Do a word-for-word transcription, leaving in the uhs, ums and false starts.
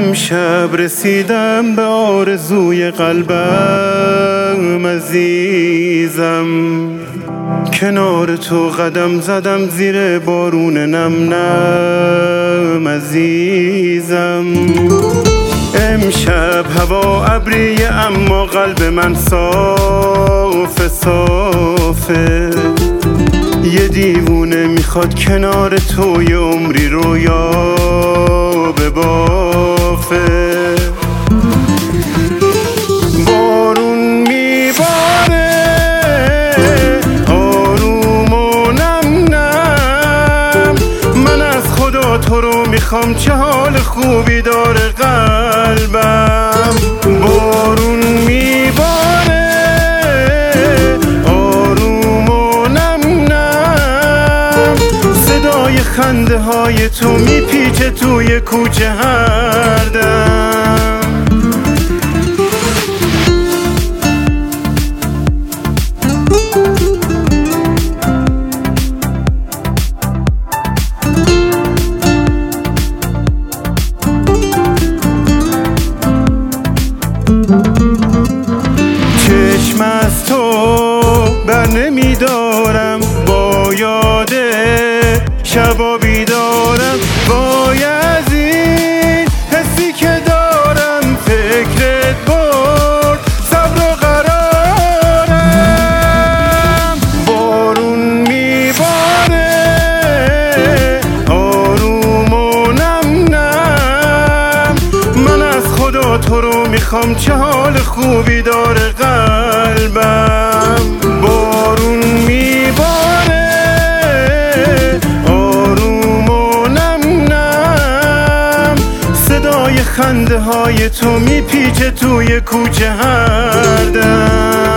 امشب رسیدم به آرزوی قلبم عزیزم، کنار تو قدم زدم زیر بارون نم نم عزیزم. امشب هوا ابریه اما قلب من صافه صافه، یه دیوونه میخواد کنار تو یه عمری رویا ببافه. بارون میباره آروم و نم نم، من از خدا تو رو میخوام، چه حال خوبی داره قلبم. بارون میباره آروم و نم نم، صدای خنده های تو میپیچه توی کوچه هر دم. چشم از تو بر نمیدارم، با یاد شبا بیدارم، وای از این حسی که دارم، فکرت برد صبر و قرارم. بارون میباره آروم و نم نم، من از خدا تو رو میخوام، چه حال خوبی داره قلبم. بارون میباره آروم و نم نم، صدای خنده های تو میپیچه توی کوچه هر دم.